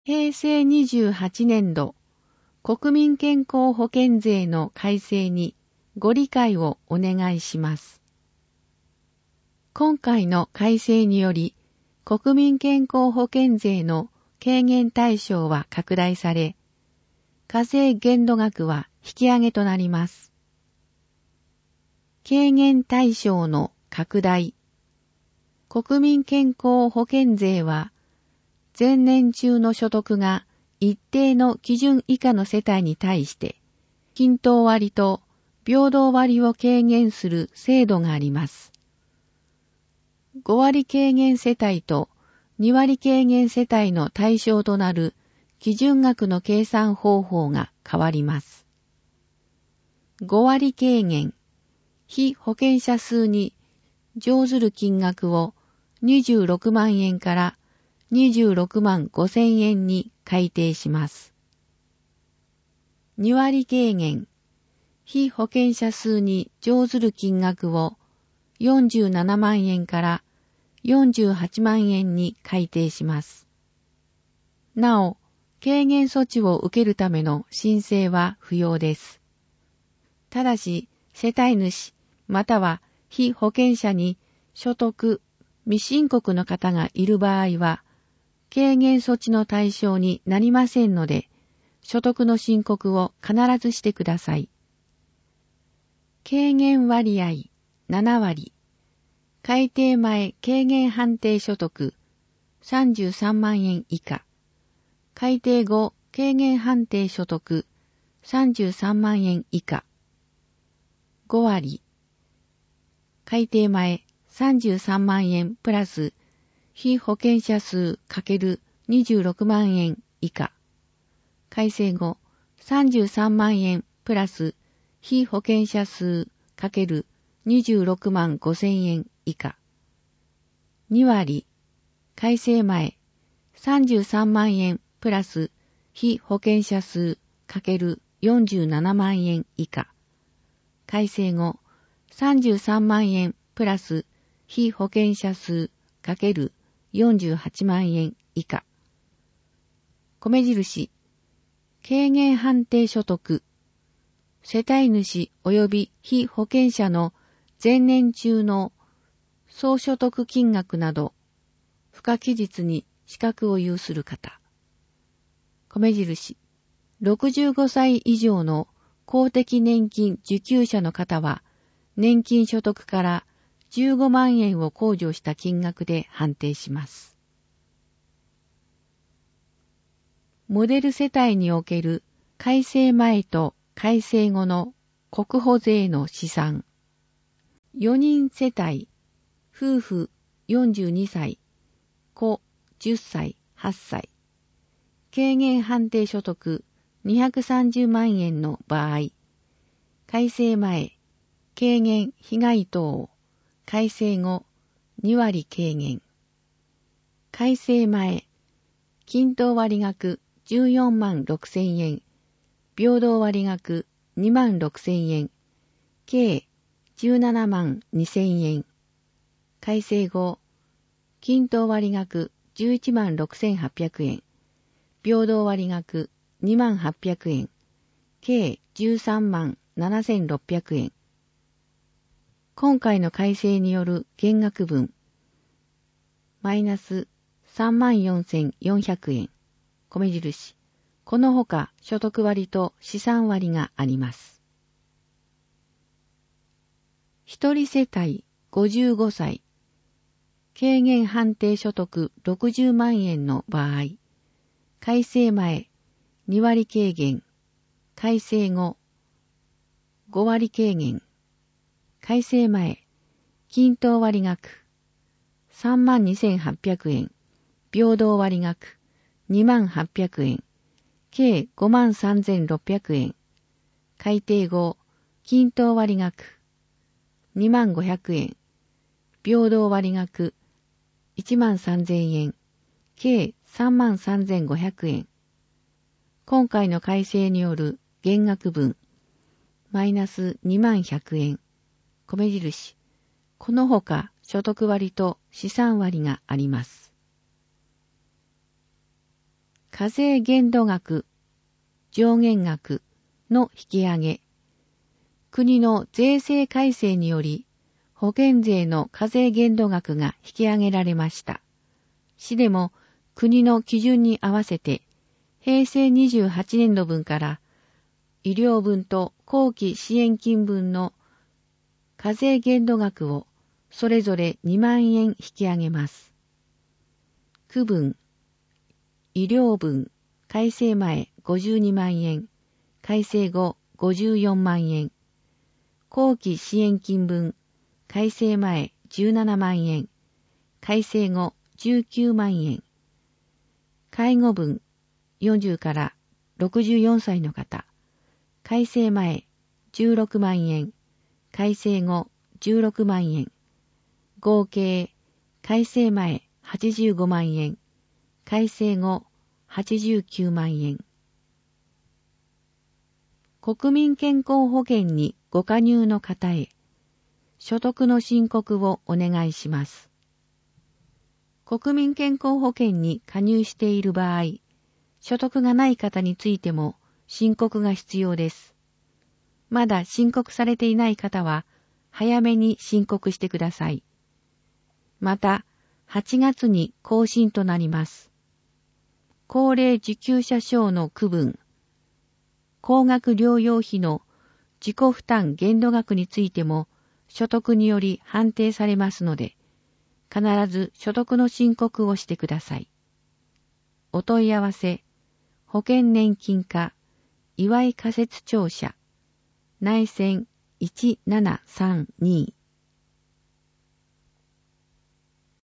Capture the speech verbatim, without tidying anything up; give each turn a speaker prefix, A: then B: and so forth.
A: へいせいにじゅうはちねんど国民健康保険税の改正にご理解をお願いします。今回の改正により、国民健康保険税の軽減対象は拡大され、課税限度額は引き上げとなります。軽減対象の拡大。国民健康保険税は、前年中の所得が一定の基準以下の世帯に対して、均等割と平等割を軽減する制度があります。ごわり軽減世帯とにわり軽減世帯の対象となる基準額の計算方法が変わります。ごわり軽減、被保険者数に乗ずる金額をにじゅうろくまんえんからにじゅうろくまんごせんえんに改定します。にわり軽減、被保険者数に乗ずる金額をよんじゅうななまんえんからよんじゅうはちまんえんに改定します。なお、軽減措置を受けるための申請は不要です。ただし、世帯主または被保険者に所得、未申告の方がいる場合は、軽減措置の対象になりませんので、所得の申告を必ずしてください。軽減割合ななわり、改定前軽減判定所得さんじゅうさんまんえん以下、改定後軽減判定所得さんじゅうさんまんえん以下、ごわり、改定前さんじゅうさんまんえんプラス被保険者数 ×にじゅうろくまんえん以下、改正後さんじゅうさんまんえんプラス被保険者数 ×にじゅうろくまんごせんえん以下、にわり、改正前さんじゅうさんまんえんプラス被保険者数 ×よんじゅうななまんえん以下、改正後さんじゅうさんまんえんプラス被保険者数 ×よんじゅうはちまんえん以下。米印、軽減判定所得、世帯主及び被保険者の前年中の総所得金額など、付加期日に資格を有する方。米印、ろくじゅうごさい以上の公的年金受給者の方は、年金所得からじゅうごまんえんを控除した金額で判定します。モデル世帯における改正前と改正後の国保税の試算。よにん世帯、夫婦よんじゅうにさい、子じゅっさい、はっさい。軽減判定所得にひゃくさんじゅうまんえんの場合、改正前、軽減被害等、改正後、にわり軽減。改正前、均等割額じゅうよんまんろくせんえん、平等割額にまんろくせんえん、計じゅうななまんにせんえん。改正後、均等割額じゅういちまんろくせんはっぴゃくえん、平等割額にまんはっぴゃくえん、計じゅうさんまんななせんろっぴゃくえん。今回の改正による減額分、マイナスさんまんよんせんよんひゃくえん、米印。このほか所得割と資産割があります。一人世帯ごじゅうごさい、軽減判定所得ろくじゅうまんえんの場合、改正前にわり軽減、改正後ごわり軽減、改正前均等割額さんまんにせんはっぴゃくえん、平等割額にまんはっぴゃくえん、計ごまんさんぜんろっぴゃくえん、改定後均等割額にまんごひゃくえん、平等割額いちまんさんぜんえん、計さんまんさんぜんごひゃくえん。今回の改正による減額分、マイナスにまんひゃくえん、米印。このほか所得割と資産割があります。 課税限度額、上限額の引き上げ。国の税制改正により、保険税の課税限度額が引き上げられました。市でも国の基準に合わせて、へいせいにじゅうはちねんど分から医療分と後期支援金分の課税限度額をそれぞれにまんえん引き上げます。区分、医療分、改正前ごじゅうにまんえん、改正後ごじゅうよんまんえん、後期支援金分、改正前じゅうななまんえん、改正後じゅうきゅうまんえん、介護分よんじゅうからろくじゅうよんさいの方、改正前じゅうろくまんえん、改正後じゅうろくまんえん、合計改正前はちじゅうごまんえん、改正後はちじゅうきゅうまんえん。国民健康保険にご加入の方へ、所得の申告をお願いします。国民健康保険に加入している場合、所得がない方についても申告が必要です。まだ申告されていない方は、早めに申告してください。また、はちがつに更新となります。高齢受給者証の区分、高額療養費の自己負担限度額についても所得により判定されますので、必ず所得の申告をしてください。お問い合わせ、保険年金課、岩井仮設庁舎、内線いちななさんに